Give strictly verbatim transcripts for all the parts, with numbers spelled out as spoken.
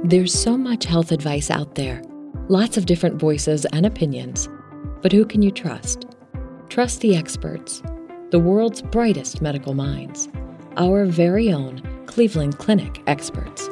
There's so much health advice out there, lots of different voices and opinions. But who can you trust? Trust the experts, the world's brightest medical minds, our very own Cleveland Clinic experts.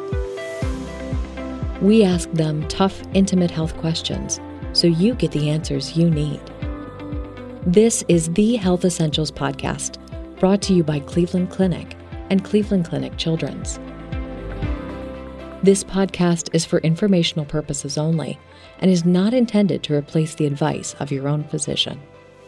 We ask them tough, intimate health questions so you get the answers you need. This is the Health Essentials Podcast, brought to you by Cleveland Clinic and Cleveland Clinic Children's. This podcast is for informational purposes only and is not intended to replace the advice of your own physician.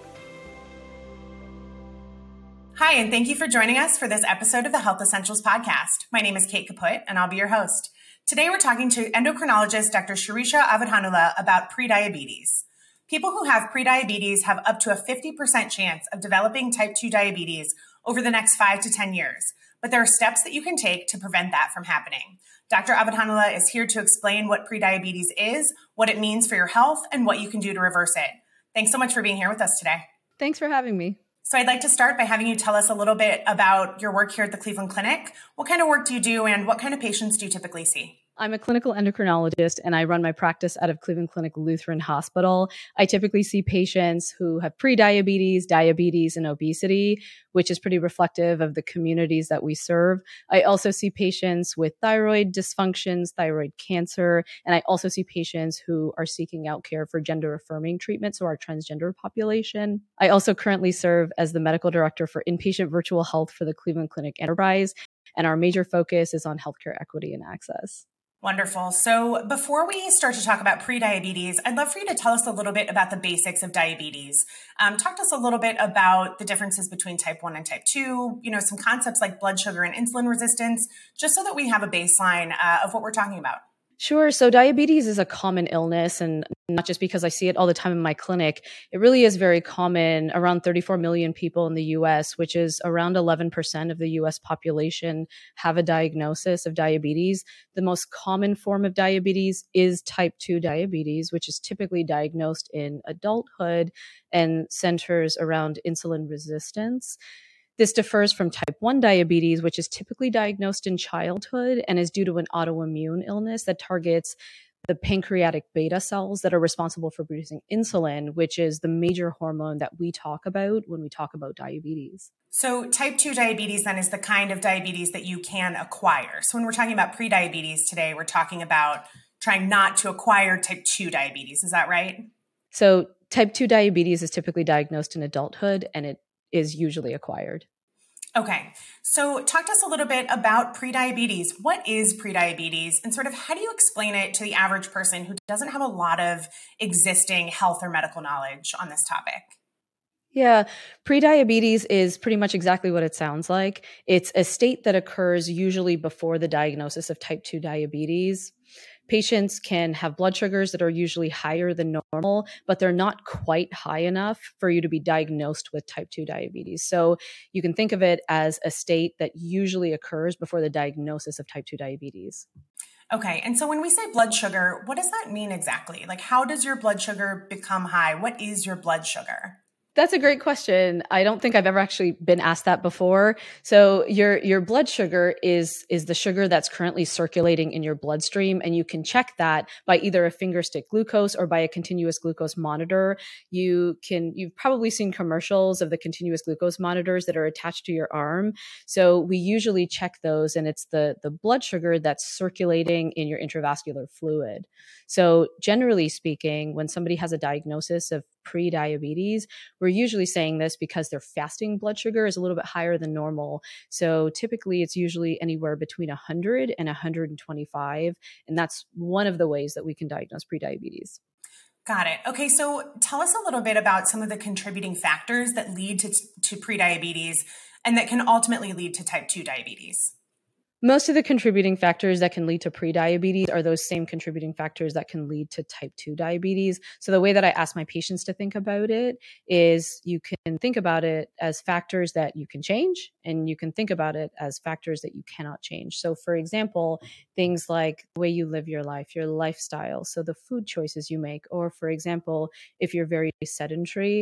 Hi, and thank you for joining us for this episode of the Health Essentials Podcast. My name is Kate Kaput, and I'll be your host. Today, we're talking to endocrinologist Doctor Shirisha Avadhanula about prediabetes. People who have prediabetes have up to a fifty percent chance of developing type two diabetes over the next five to ten years, but there are steps that you can take to prevent that from happening. Doctor Avadhanula is here to explain what prediabetes is, what it means for your health, and what you can do to reverse it. Thanks so much for being here with us today. Thanks for having me. So I'd like to start by having you tell us a little bit about your work here at the Cleveland Clinic. What kind of work do you do, and what kind of patients do you typically see? I'm a clinical endocrinologist, and I run my practice out of Cleveland Clinic Lutheran Hospital. I typically see patients who have prediabetes, diabetes, and obesity, which is pretty reflective of the communities that we serve. I also see patients with thyroid dysfunctions, thyroid cancer, and I also see patients who are seeking out care for gender-affirming treatment, so our transgender population. I also currently serve as the medical director for inpatient virtual health for the Cleveland Clinic Enterprise, and our major focus is on healthcare equity and access. Wonderful. So before we start to talk about prediabetes, I'd love for you to tell us a little bit about the basics of diabetes. Um, talk to us a little bit about the differences between type one and type two, you know, some concepts like blood sugar and insulin resistance, just so that we have a baseline uh, of what we're talking about. Sure. So diabetes is a common illness, and not just because I see it all the time in my clinic. It really is very common. Around thirty-four million people in the U S, which is around eleven percent of the U S population, have a diagnosis of diabetes. The most common form of diabetes is type two diabetes, which is typically diagnosed in adulthood and centers around insulin resistance. This differs from type one diabetes, which is typically diagnosed in childhood and is due to an autoimmune illness that targets the pancreatic beta cells that are responsible for producing insulin, which is the major hormone that we talk about when we talk about diabetes. So type two diabetes then is the kind of diabetes that you can acquire. So when we're talking about prediabetes today, we're talking about trying not to acquire type two diabetes. Is that right? So type two diabetes is typically diagnosed in adulthood, and it is usually acquired. Okay. So talk to us a little bit about prediabetes. What is prediabetes, and sort of how do you explain it to the average person who doesn't have a lot of existing health or medical knowledge on this topic? Yeah, prediabetes is pretty much exactly what it sounds like. It's a state that occurs usually before the diagnosis of type two diabetes. Patients can have blood sugars that are usually higher than normal, but they're not quite high enough for you to be diagnosed with type two diabetes. So you can think of it as a state that usually occurs before the diagnosis of type two diabetes. Okay. And so when we say blood sugar, what does that mean exactly? Like, how does your blood sugar become high? What is your blood sugar? That's a great question. I don't think I've ever actually been asked that before. So your your blood sugar is is the sugar that's currently circulating in your bloodstream, and you can check that by either a finger stick glucose or by a continuous glucose monitor. You can you've probably seen commercials of the continuous glucose monitors that are attached to your arm. So we usually check those, and it's the the blood sugar that's circulating in your intravascular fluid. So generally speaking, when somebody has a diagnosis of pre-diabetes, we're usually saying this because their fasting blood sugar is a little bit higher than normal. So typically it's usually anywhere between one hundred and one hundred twenty-five. And that's one of the ways that we can diagnose prediabetes. Got it. Okay. So tell us a little bit about some of the contributing factors that lead to, to prediabetes and that can ultimately lead to type two diabetes. Most of the contributing factors that can lead to prediabetes are those same contributing factors that can lead to type two diabetes. So the way that I ask my patients to think about it is you can think about it as factors that you can change, and you can think about it as factors that you cannot change. So for example, things like the way you live your life, your lifestyle, so the food choices you make, or for example, if you're very sedentary,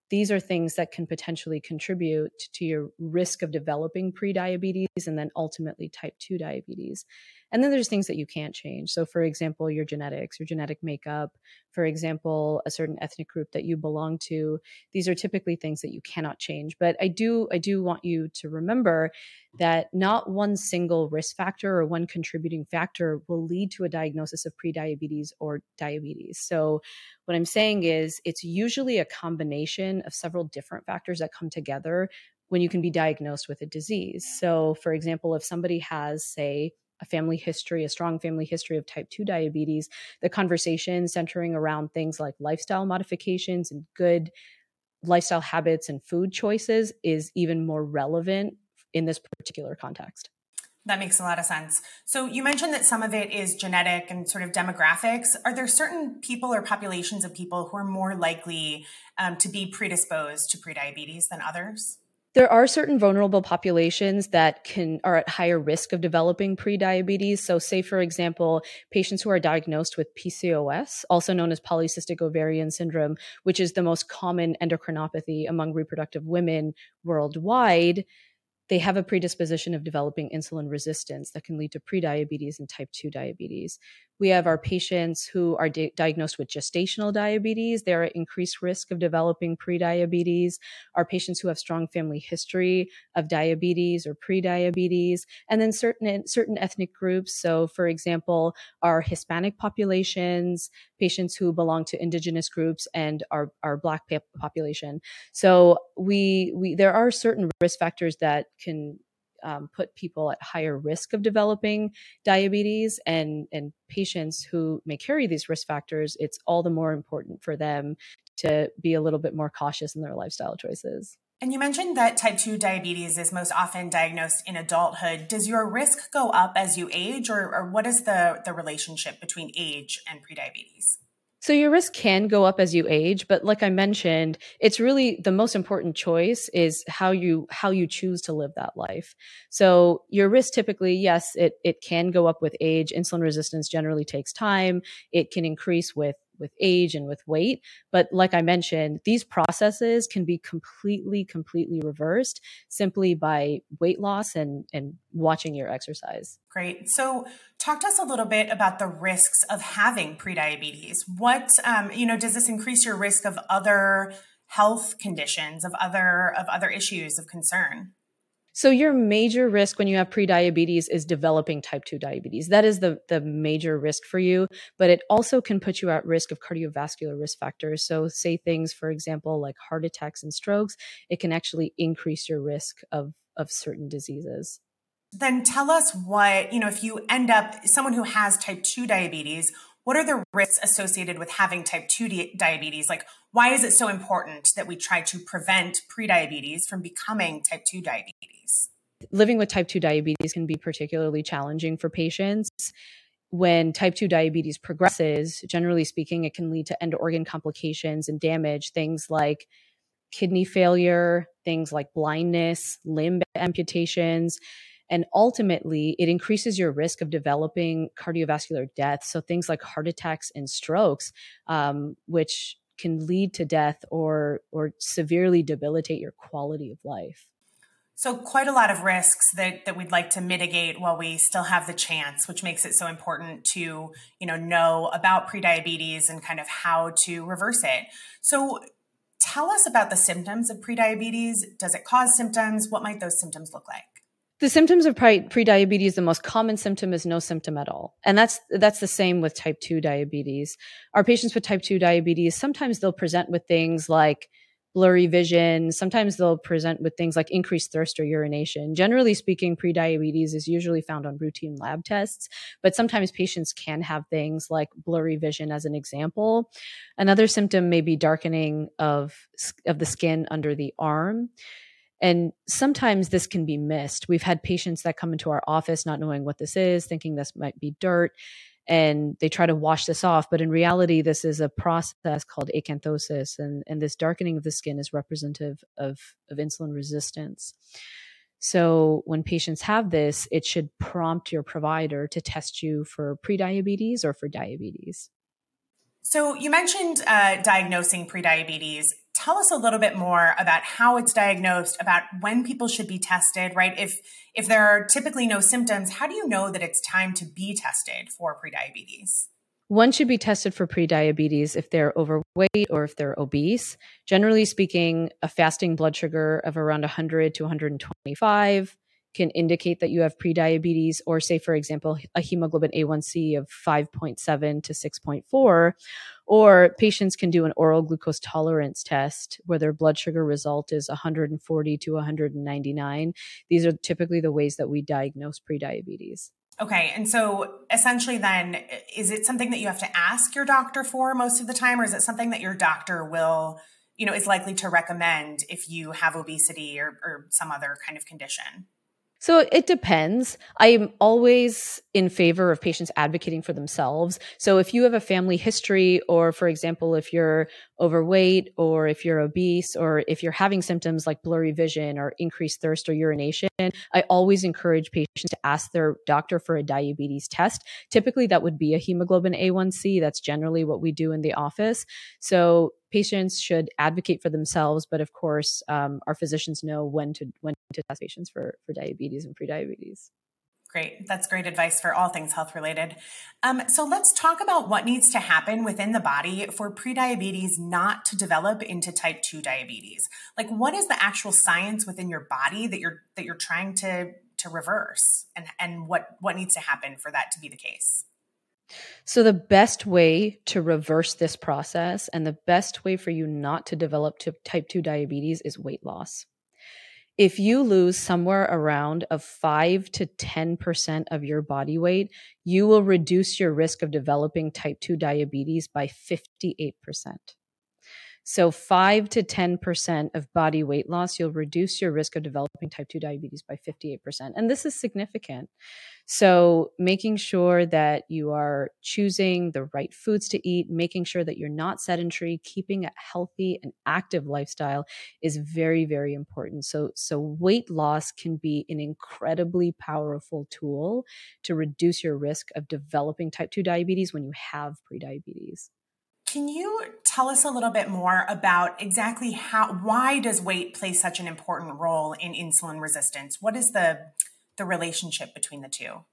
these are things that can potentially contribute to your risk of developing prediabetes and then ultimately type two diabetes. And then there's things that you can't change. So for example, your genetics, your genetic makeup, for example, a certain ethnic group that you belong to, these are typically things that you cannot change. But I do, I do want you to remember that not one single risk factor or one contributing factor will lead to a diagnosis of prediabetes or diabetes. So what I'm saying is it's usually a combination of several different factors that come together when you can be diagnosed with a disease. So for example, if somebody has, say, a family history, a strong family history of type two diabetes, the conversation centering around things like lifestyle modifications and good lifestyle habits and food choices is even more relevant in this particular context. That makes a lot of sense. So you mentioned that some of it is genetic and sort of demographics. Are there certain people or populations of people who are more likely um, to be predisposed to prediabetes than others? There are certain vulnerable populations that can are at higher risk of developing prediabetes. So say, for example, patients who are diagnosed with P C O S, also known as polycystic ovarian syndrome, which is the most common endocrinopathy among reproductive women worldwide, they have a predisposition of developing insulin resistance that can lead to prediabetes and type two diabetes. We have our patients who are di- diagnosed with gestational diabetes. They're at increased risk of developing prediabetes. Our patients who have strong family history of diabetes or prediabetes. And then certain, certain ethnic groups. So for example, our Hispanic populations, patients who belong to indigenous groups, and our, our Black population. So we, we, there are certain risk factors that can Um, put people at higher risk of developing diabetes, and, and patients who may carry these risk factors, it's all the more important for them to be a little bit more cautious in their lifestyle choices. And you mentioned that type two diabetes is most often diagnosed in adulthood. Does your risk go up as you age, or, or what is the, the relationship between age and prediabetes? So your risk can go up as you age, but like I mentioned, it's really the most important choice is how you how you choose to live that life. So your risk typically, yes, it it can go up with age. Insulin resistance generally takes time. It can increase with with age and with weight. But like I mentioned, these processes can be completely, completely reversed simply by weight loss and, and watching your exercise. Great. So talk to us a little bit about the risks of having prediabetes. What, um, you know, does this increase your risk of other health conditions, of other, of other issues of concern? So your major risk when you have prediabetes is developing type two diabetes. That is the, the major risk for you, but it also can put you at risk of cardiovascular risk factors. So say things, for example, like heart attacks and strokes, it can actually increase your risk of, of certain diseases. Then tell us what, you know, if you end up, someone who has type two diabetes, what are the risks associated with having type two di- diabetes? Like, why is it so important that we try to prevent prediabetes from becoming type two diabetes? Living with type two diabetes can be particularly challenging for patients. When type two diabetes progresses, generally speaking, it can lead to end organ complications and damage, things like kidney failure, things like blindness, limb amputations. And ultimately, it increases your risk of developing cardiovascular death. So things like heart attacks and strokes, um, which can lead to death or, or severely debilitate your quality of life. So quite a lot of risks that, that we'd like to mitigate while we still have the chance, which makes it so important to, you know, know about prediabetes and kind of how to reverse it. So tell us about the symptoms of prediabetes. Does it cause symptoms? What might those symptoms look like? The symptoms of pre- prediabetes, the most common symptom is no symptom at all. And that's that's the same with type two diabetes. Our patients with type two diabetes, sometimes they'll present with things like blurry vision. Sometimes they'll present with things like increased thirst or urination. Generally speaking, prediabetes is usually found on routine lab tests, but sometimes patients can have things like blurry vision as an example. Another symptom may be darkening of, of the skin under the arm. And sometimes this can be missed. We've had patients that come into our office not knowing what this is, thinking this might be dirt, and they try to wash this off. But in reality, this is a process called acanthosis, and, and this darkening of the skin is representative of, of insulin resistance. So when patients have this, it should prompt your provider to test you for prediabetes or for diabetes. So you mentioned uh, diagnosing prediabetes. tell us a little bit more about how it's diagnosed, about when people should be tested, right? If if there are typically no symptoms, how do you know that it's time to be tested for prediabetes? One should be tested for prediabetes if they're overweight or if they're obese. Generally speaking, a fasting blood sugar of around one hundred to one hundred twenty-five can indicate that you have prediabetes, or say, for example, a hemoglobin A one C of five point seven to six point four. Or patients can do an oral glucose tolerance test where their blood sugar result is one hundred forty to one hundred ninety-nine. These are typically the ways that we diagnose prediabetes. Okay. And so essentially then, is it something that you have to ask your doctor for most of the time, or is it something that your doctor will, you know, is likely to recommend if you have obesity or, or some other kind of condition? So it depends. I'm always in favor of patients advocating for themselves. So if you have a family history, or for example, if you're overweight or if you're obese, or if you're having symptoms like blurry vision or increased thirst or urination, I always encourage patients to ask their doctor for a diabetes test. Typically that would be a hemoglobin A one C. That's generally what we do in the office. So patients should advocate for themselves, but of course, um, our physicians know when to when to test patients for, for diabetes and prediabetes. Great. That's great advice for all things health related. Um, so let's talk about what needs to happen within the body for prediabetes not to develop into type two diabetes. Like, what is the actual science within your body that you're that you're trying to to reverse, and and what what needs to happen for that to be the case? So the best way to reverse this process and the best way for you not to develop to type two diabetes is weight loss. If you lose somewhere around of five to ten percent of your body weight, you will reduce your risk of developing type two diabetes by fifty-eight percent. So five to ten percent of body weight loss, you'll reduce your risk of developing type two diabetes by fifty-eight percent. And this is significant. So making sure that you are choosing the right foods to eat, making sure that you're not sedentary, keeping a healthy and active lifestyle is very, very important. So, so weight loss can be an incredibly powerful tool to reduce your risk of developing type two diabetes when you have prediabetes. Can you tell us a little bit more about exactly how, why does weight play such an important role in insulin resistance? What is the the relationship between the two?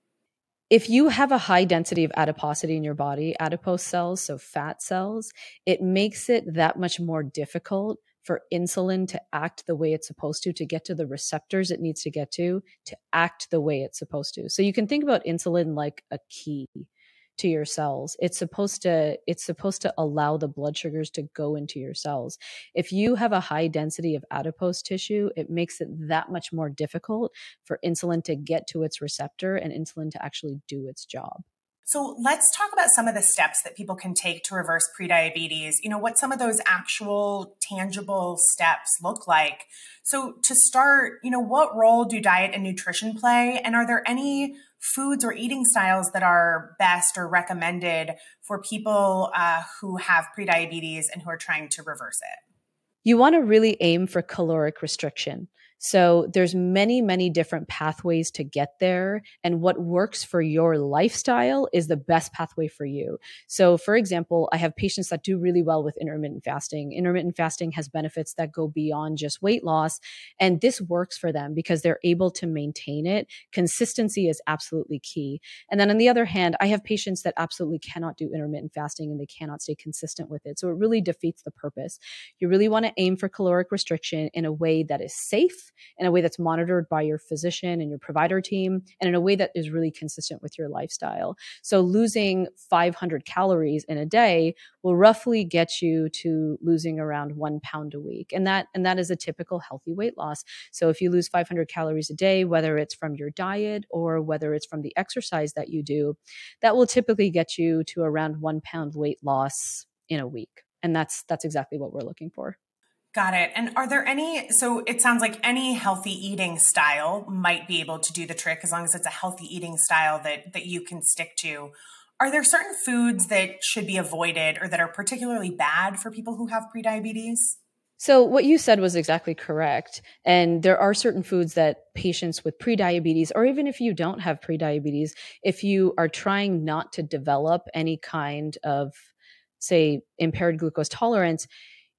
If you have a high density of adiposity in your body, adipose cells, so fat cells, it makes it that much more difficult for insulin to act the way it's supposed to, to get to the receptors it needs to get to, to act the way it's supposed to. So you can think about insulin like a key to your cells. It's supposed to, it's supposed to allow the blood sugars to go into your cells. If you have a high density of adipose tissue, it makes it that much more difficult for insulin to get to its receptor and insulin to actually do its job. So let's talk about some of the steps that people can take to reverse prediabetes. You know, what some of those actual tangible steps look like. So to start, you know, what role do diet and nutrition play? And are there any foods or eating styles that are best or recommended for people uh, who have prediabetes and who are trying to reverse it? You want to really aim for caloric restriction. So there's many, many different pathways to get there. And what works for your lifestyle is the best pathway for you. So for example, I have patients that do really well with intermittent fasting. Intermittent fasting has benefits that go beyond just weight loss. And this works for them because they're able to maintain it. Consistency is absolutely key. And then on the other hand, I have patients that absolutely cannot do intermittent fasting and they cannot stay consistent with it. So it really defeats the purpose. You really want to aim for caloric restriction in a way that is safe, in a way that's monitored by your physician and your provider team, and in a way that is really consistent with your lifestyle. So losing five hundred calories in a day will roughly get you to losing around one pound a week. And that, and that is a typical healthy weight loss. So if you lose five hundred calories a day, whether it's from your diet or whether it's from the exercise that you do, that will typically get you to around one pound weight loss in a week. And that's, that's exactly what we're looking for. Got it. And are there any, so it sounds like any healthy eating style might be able to do the trick as long as it's a healthy eating style that, that you can stick to. Are there certain foods that should be avoided or that are particularly bad for people who have prediabetes? So what you said was exactly correct. And there are certain foods that patients with prediabetes, or even if you don't have prediabetes, if you are trying not to develop any kind of, say, impaired glucose tolerance,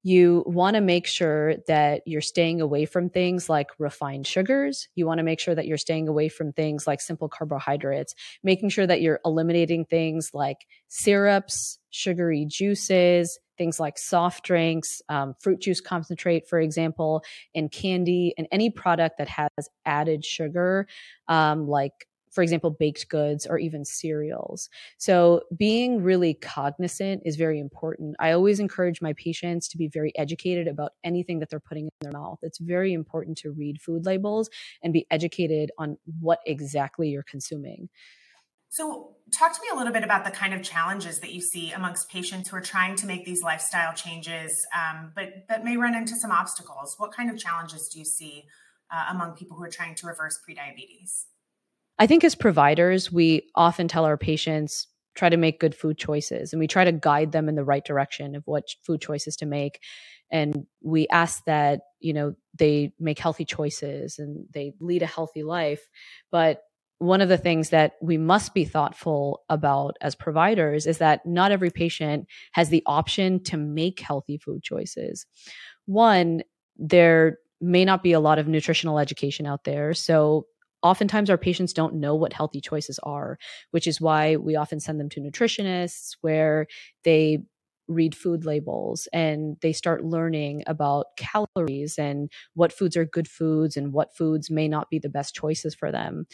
You want to make sure that you're staying away from things like refined sugars. You want to make sure that you're staying away from things like simple carbohydrates, making sure that you're eliminating things like syrups, sugary juices, things like soft drinks, um, fruit juice concentrate, for example, and candy, and any product that has added sugar, um, like for example, baked goods or even cereals. So being really cognizant is very important. I always encourage my patients to be very educated about anything that they're putting in their mouth. It's very important to read food labels and be educated on what exactly you're consuming. So talk to me a little bit about the kind of challenges that you see amongst patients who are trying to make these lifestyle changes, um, but, but may run into some obstacles. What kind of challenges do you see uh, among people who are trying to reverse prediabetes? I think as providers, we often tell our patients, try to make good food choices, and we try to guide them in the right direction of what food choices to make. And we ask that, you know, they make healthy choices and they lead a healthy life. But one of the things that we must be thoughtful about as providers is that not every patient has the option to make healthy food choices. One, there may not be a lot of nutritional education out there. So oftentimes our patients don't know what healthy choices are, which is why we often send them to nutritionists where they read food labels and they start learning about calories and what foods are good foods and what foods may not be the best choices for them.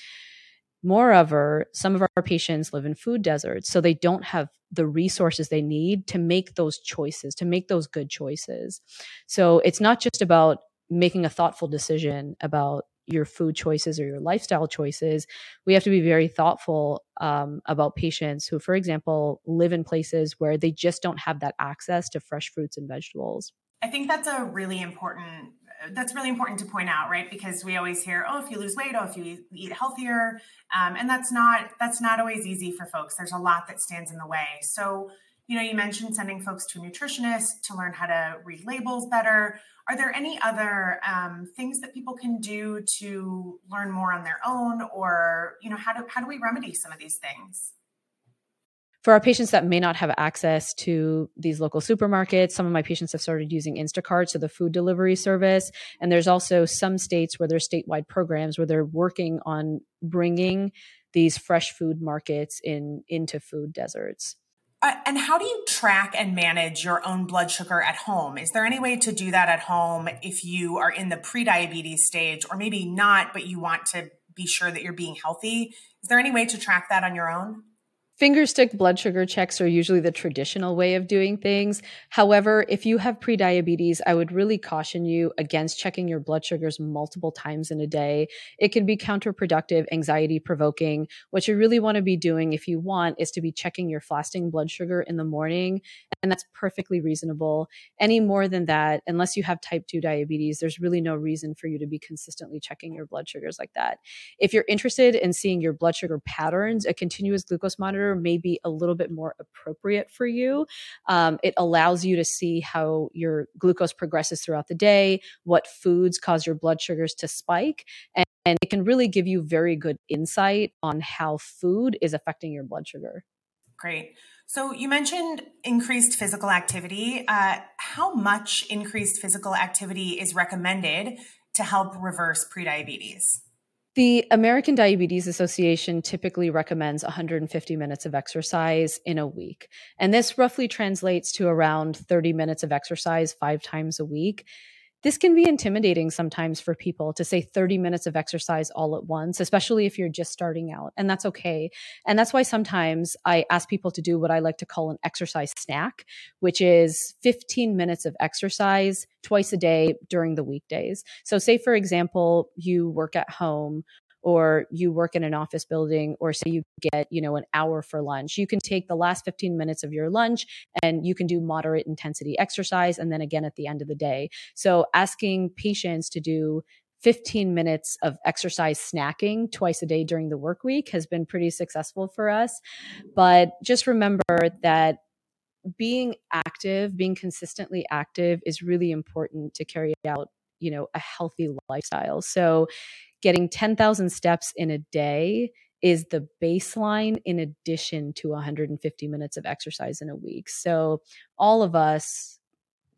Moreover, some of our patients live in food deserts, so they don't have the resources they need to make those choices, to make those good choices. So it's not just about making a thoughtful decision about your food choices or your lifestyle choices. We have to be very thoughtful um, about patients who, for example, live in places where they just don't have that access to fresh fruits and vegetables. I think that's a really important, that's really important to point out, right? Because we always hear, oh, if you lose weight, oh, if you eat healthier. Um, and that's not, that's not always easy for folks. There's a lot that stands in the way. So, you know, you mentioned sending folks to a nutritionist to learn how to read labels better. Are there any other um, things that people can do to learn more on their own? Or, you know, how do, how do we remedy some of these things? For our patients that may not have access to these local supermarkets, some of my patients have started using Instacart, so the food delivery service. And there's also some states where there's statewide programs where they're working on bringing these fresh food markets in into food deserts. Uh, and how do you track and manage your own blood sugar at home? Is there any way to do that at home if you are in the prediabetes stage, or maybe not, but you want to be sure that you're being healthy? Is there any way to track that on your own? Finger stick blood sugar checks are usually the traditional way of doing things. However, if you have prediabetes, I would really caution you against checking your blood sugars multiple times in a day. It can be counterproductive, anxiety provoking. What you really want to be doing, if you want, is to be checking your fasting blood sugar in the morning. And that's perfectly reasonable. Any more than that, unless you have type two diabetes, there's really no reason for you to be consistently checking your blood sugars like that. If you're interested in seeing your blood sugar patterns, a continuous glucose monitor may be a little bit more appropriate for you. Um, it allows you to see how your glucose progresses throughout the day, what foods cause your blood sugars to spike, and, and it can really give you very good insight on how food is affecting your blood sugar. Great. So you mentioned increased physical activity. Uh, how much increased physical activity is recommended to help reverse prediabetes? The American Diabetes Association typically recommends one hundred fifty minutes of exercise in a week. And this roughly translates to around thirty minutes of exercise five times a week. This can be intimidating sometimes for people to say thirty minutes of exercise all at once, especially if you're just starting out. And that's okay. And that's why sometimes I ask people to do what I like to call an exercise snack, which is fifteen minutes of exercise twice a day during the weekdays. So say, for example, you work at home, or you work in an office building, or say you get, you know, an hour for lunch. You can take the last fifteen minutes of your lunch and you can do moderate intensity exercise. And then again at the end of the day. So asking patients to do fifteen minutes of exercise snacking twice a day during the work week has been pretty successful for us. But just remember that being active, being consistently active is really important to carry out, you know, a healthy lifestyle. So getting ten thousand steps in a day is the baseline in addition to one hundred fifty minutes of exercise in a week. So all of us,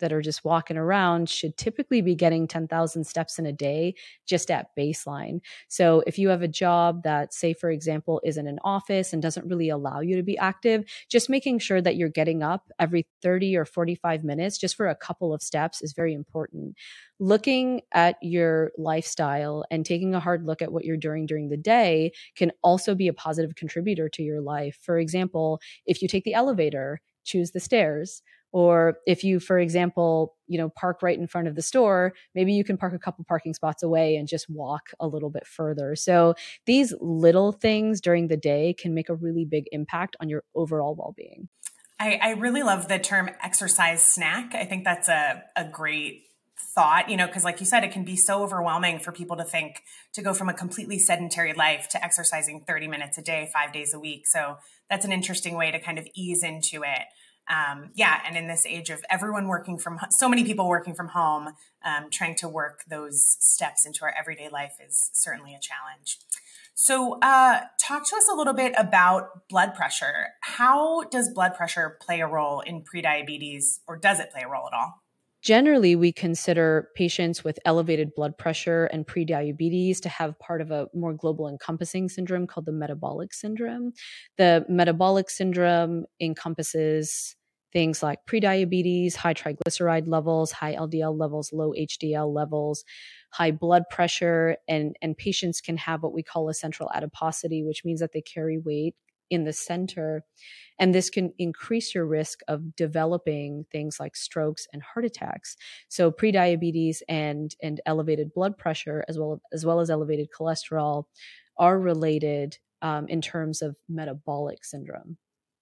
that are just walking around should typically be getting ten thousand steps in a day just at baseline. So if you have a job that, say, for example, is in an office and doesn't really allow you to be active, just making sure that you're getting up every thirty or forty-five minutes just for a couple of steps is very important. Looking at your lifestyle and taking a hard look at what you're doing during the day can also be a positive contributor to your life. For example, if you take the elevator, choose the stairs. Or if you, for example, you know, park right in front of the store, maybe you can park a couple parking spots away and just walk a little bit further. So these little things during the day can make a really big impact on your overall well-being. I, I really love the term exercise snack. I think that's a, a great thought, you know, because like you said, it can be so overwhelming for people to think to go from a completely sedentary life to exercising thirty minutes a day, five days a week. So that's an interesting way to kind of ease into it. Um, yeah. And in this age of everyone working from, so many people working from home, um, trying to work those steps into our everyday life is certainly a challenge. So uh, talk to us a little bit about blood pressure. How does blood pressure play a role in prediabetes, or does it play a role at all? Generally, we consider patients with elevated blood pressure and prediabetes to have part of a more global encompassing syndrome called the metabolic syndrome. The metabolic syndrome encompasses things like prediabetes, high triglyceride levels, high L D L levels, low H D L levels, high blood pressure, and, and patients can have what we call a central adiposity, which means that they carry weight in the center. And this can increase your risk of developing things like strokes and heart attacks. So prediabetes and, and elevated blood pressure, as well, as well as elevated cholesterol, are related um, in terms of metabolic syndrome.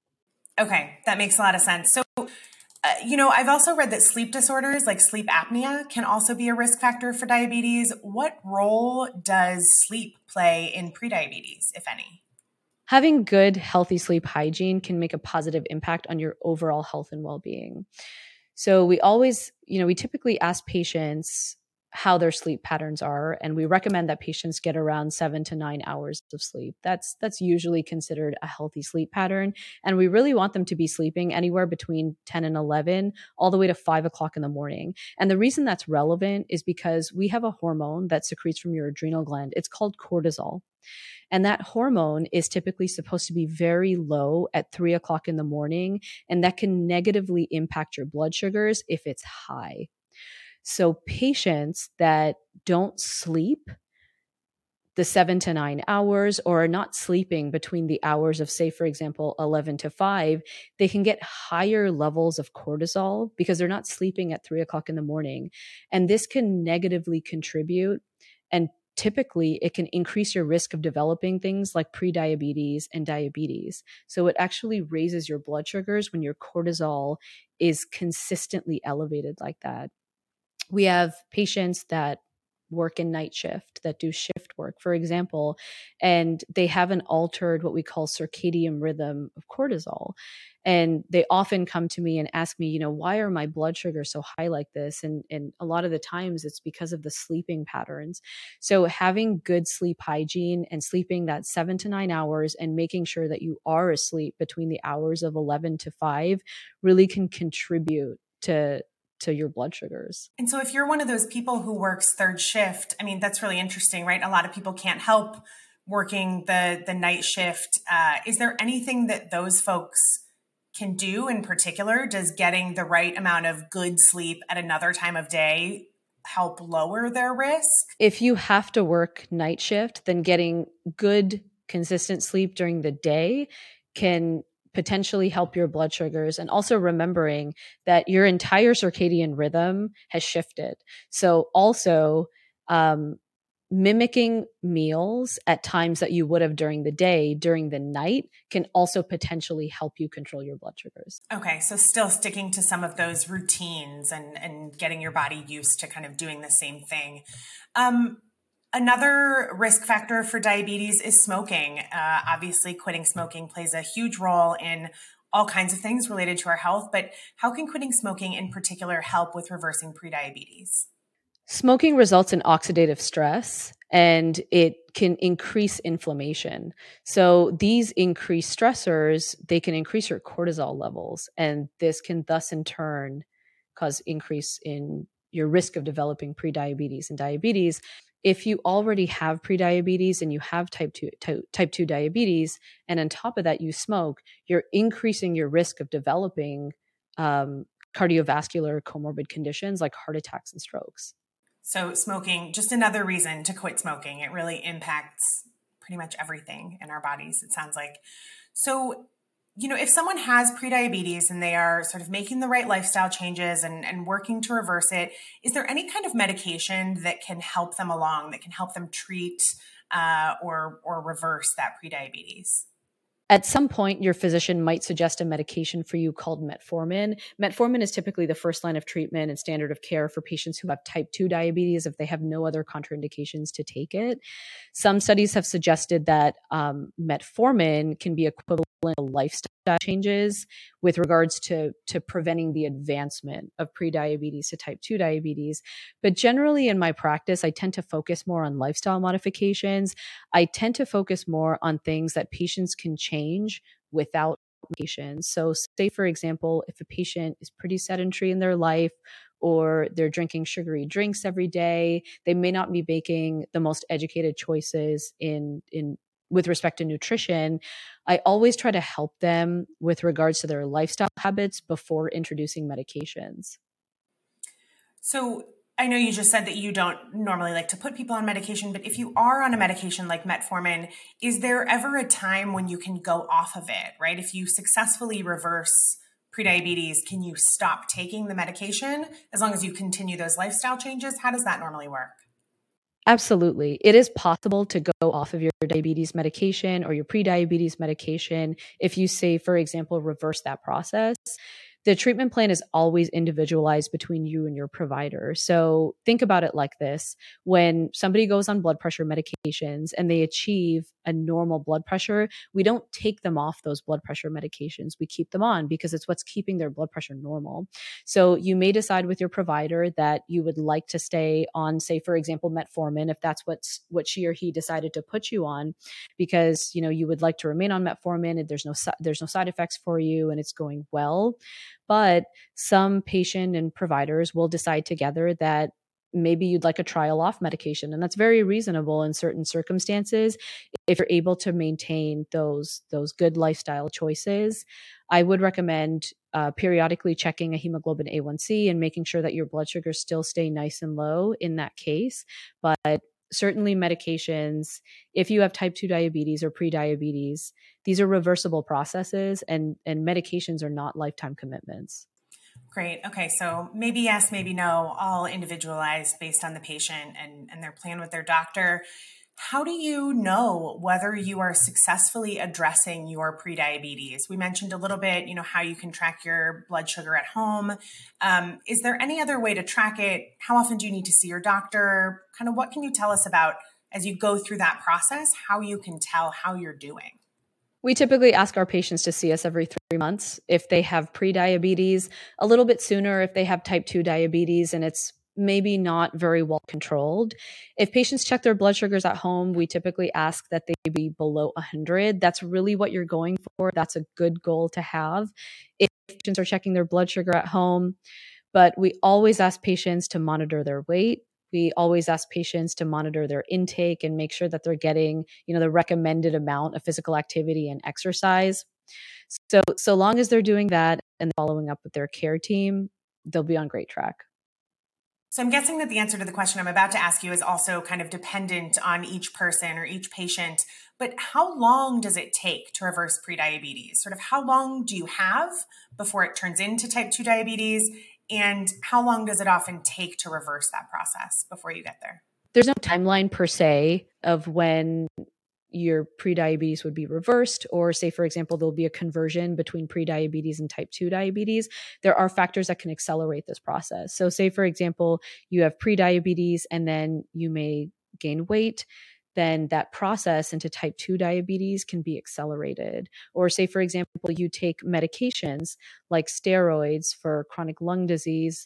Okay, that makes a lot of sense. So, uh, you know, I've also read that sleep disorders like sleep apnea can also be a risk factor for diabetes. What role does sleep play in prediabetes, if any? Having good, healthy sleep hygiene can make a positive impact on your overall health and well-being. So we always, you know, we typically ask patients how their sleep patterns are, and we recommend that patients get around seven to nine hours of sleep. That's that's usually considered a healthy sleep pattern, and we really want them to be sleeping anywhere between ten and eleven, all the way to five o'clock in the morning. And the reason that's relevant is because we have a hormone that secretes from your adrenal gland. It's called cortisol. And that hormone is typically supposed to be very low at three o'clock in the morning, and that can negatively impact your blood sugars if it's high. So patients that don't sleep the seven to nine hours or are not sleeping between the hours of, say, for example, eleven to five, they can get higher levels of cortisol because they're not sleeping at three o'clock in the morning. And this can negatively contribute, and typically it can increase your risk of developing things like prediabetes and diabetes. So it actually raises your blood sugars when your cortisol is consistently elevated like that. We have patients that work in night shift, that do shift work, for example, and they have an altered what we call circadian rhythm of cortisol. And they often come to me and ask me, you know, why are my blood sugars so high like this? And, and a lot of the times it's because of the sleeping patterns. So having good sleep hygiene and sleeping that seven to nine hours and making sure that you are asleep between the hours of eleven to five really can contribute to to your blood sugars. And so if you're one of those people who works third shift, I mean, that's really interesting, right? A lot of people can't help working the, the night shift. Uh, is there anything that those folks can do in particular? Does getting the right amount of good sleep at another time of day help lower their risk? If you have to work night shift, then getting good, consistent sleep during the day can potentially help your blood sugars, and also remembering that your entire circadian rhythm has shifted. So also um, mimicking meals at times that you would have during the day, during the night, can also potentially help you control your blood sugars. Okay, so still sticking to some of those routines and, and getting your body used to kind of doing the same thing. Um, Another risk factor for diabetes is smoking. Uh, obviously, quitting smoking plays a huge role in all kinds of things related to our health, but how can quitting smoking in particular help with reversing prediabetes? Smoking results in oxidative stress, and it can increase inflammation. So these increased stressors, they can increase your cortisol levels, and this can thus in turn cause increase in your risk of developing prediabetes and diabetes. If you already have prediabetes and you have type two, type, type two diabetes, and on top of that you smoke, you're increasing your risk of developing um, cardiovascular comorbid conditions like heart attacks and strokes. So smoking, just another reason to quit smoking. It really impacts pretty much everything in our bodies, it sounds like. So, you know, if someone has prediabetes and they are sort of making the right lifestyle changes and, and working to reverse it, is there any kind of medication that can help them along, that can help them treat uh, or or reverse that prediabetes? At some point, your physician might suggest a medication for you called metformin. Metformin is typically the first line of treatment and standard of care for patients who have type two diabetes if they have no other contraindications to take it. Some studies have suggested that um, metformin can be equivalent to lifestyle changes with regards to, to preventing the advancement of prediabetes to type two diabetes. But generally in my practice, I tend to focus more on lifestyle modifications. I tend to focus more on things that patients can change without medication. So say, for example, if a patient is pretty sedentary in their life, or they're drinking sugary drinks every day, they may not be making the most educated choices in, in with respect to nutrition. I always try to help them with regards to their lifestyle habits before introducing medications. So I know you just said that you don't normally like to put people on medication, but if you are on a medication like metformin, is there ever a time when you can go off of it, right? If you successfully reverse prediabetes, can you stop taking the medication as long as you continue those lifestyle changes? How does that normally work? Absolutely. It is possible to go off of your diabetes medication or your prediabetes medication if you say, for example, reverse that process. The treatment plan is always individualized between you and your provider. So think about it like this. When somebody goes on blood pressure medications and they achieve a normal blood pressure, we don't take them off those blood pressure medications. We keep them on because it's what's keeping their blood pressure normal. So you may decide with your provider that you would like to stay on, say, for example, metformin, if that's what's what she or he decided to put you on, because you know you would like to remain on metformin and there's no there's no side effects for you and it's going well. But some patient and providers will decide together that maybe you'd like a trial off medication. And that's very reasonable in certain circumstances. If you're able to maintain those, those good lifestyle choices, I would recommend uh, periodically checking a hemoglobin A one C and making sure that your blood sugars still stay nice and low in that case. But certainly medications, if you have type two diabetes or prediabetes, these are reversible processes, and, and medications are not lifetime commitments. Great. Okay. So maybe yes, maybe no, all individualized based on the patient and, and their plan with their doctor. How do you know whether you are successfully addressing your prediabetes? We mentioned a little bit, you know, how you can track your blood sugar at home. Um, is there any other way to track it? How often do you need to see your doctor? Kind of what can you tell us about as you go through that process, how you can tell how you're doing? We typically ask our patients to see us every three months if they have prediabetes, a little bit sooner if they have type two diabetes and it's maybe not very well controlled. If patients check their blood sugars at home, we typically ask that they be below one hundred. That's really what you're going for. That's a good goal to have if patients are checking their blood sugar at home. But we always ask patients to monitor their weight. We always ask patients to monitor their intake and make sure that they're getting, you know, the recommended amount of physical activity and exercise. So, so long as they're doing that and following up with their care team, they'll be on great track. So I'm guessing that the answer to the question I'm about to ask you is also kind of dependent on each person or each patient. But how long does it take to reverse prediabetes? Sort of how long do you have before it turns into type two diabetes? And how long does it often take to reverse that process before you get there? There's no timeline per se of when your prediabetes would be reversed, or say, for example, there'll be a conversion between prediabetes and type two diabetes. There are factors that can accelerate this process. So say, for example, you have prediabetes and then you may gain weight, then that process into type two diabetes can be accelerated. Or say, for example, you take medications like steroids for chronic lung disease,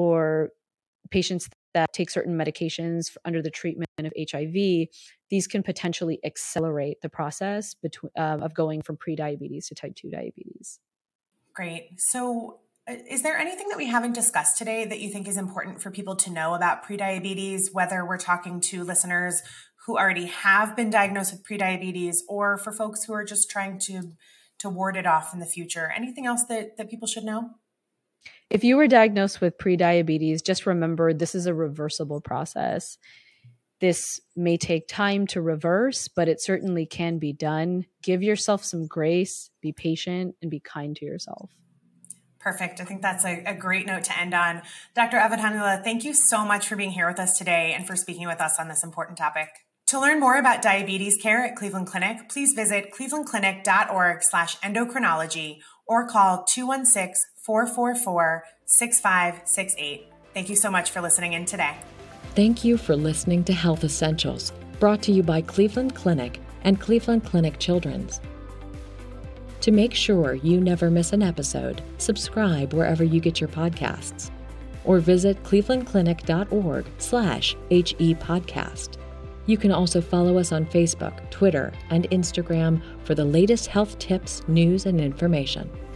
or patients that take certain medications under the treatment of H I V, these can potentially accelerate the process between, uh, of going from prediabetes to type two diabetes. Great. So Is there anything that we haven't discussed today that you think is important for people to know about prediabetes, whether we're talking to listeners who already have been diagnosed with prediabetes or for folks who are just trying to, to ward it off in the future? Anything else that, that people should know? If you were diagnosed with prediabetes, just remember this is a reversible process. This may take time to reverse, but it certainly can be done. Give yourself some grace, be patient, and be kind to yourself. Perfect. I think that's a, a great note to end on. Doctor Avadhanula, thank you so much for being here with us today and for speaking with us on this important topic. To learn more about diabetes care at Cleveland Clinic, please visit clevelandclinic.org slash endocrinology or call two one six, four four four, six five six eight. Thank you so much for listening in today. Thank you for listening to Health Essentials, brought to you by Cleveland Clinic and Cleveland Clinic Children's. To make sure you never miss an episode, subscribe wherever you get your podcasts, or visit clevelandclinic.org slash HE podcast. You can also follow us on Facebook, Twitter, and Instagram for the latest health tips, news, and information.